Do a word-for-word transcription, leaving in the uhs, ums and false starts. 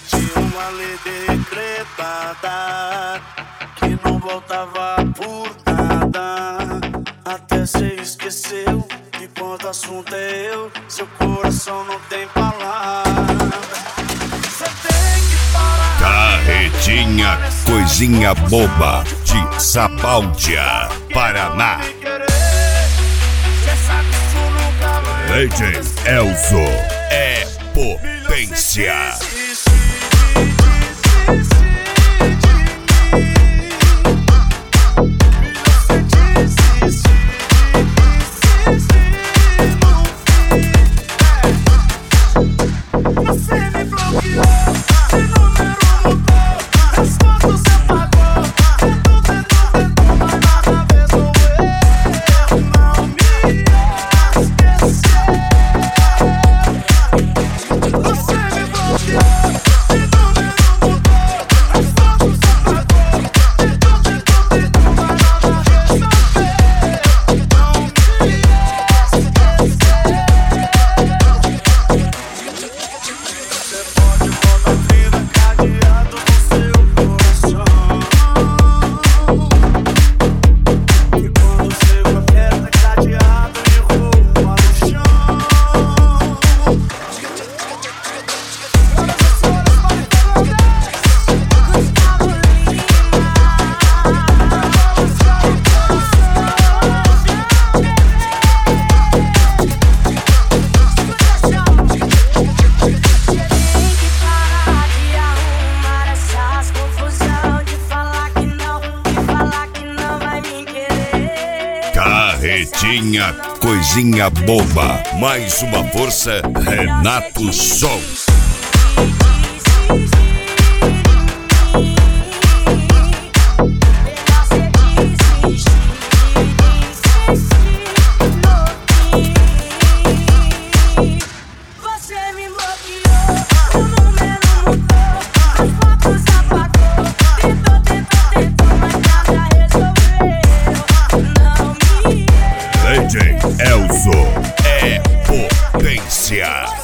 Tinha uma lei decretada que não voltava por nada. Até cê esqueceu que quando o assunto é eu, seu coração não tem palavra. Cê tem que parar. Carretinha, coisinha boba de Sabáudia, Paraná. D J Elzo é potência. Carretinha, coisinha boba. Mais uma força, Renato Som. D J Elzo é potência.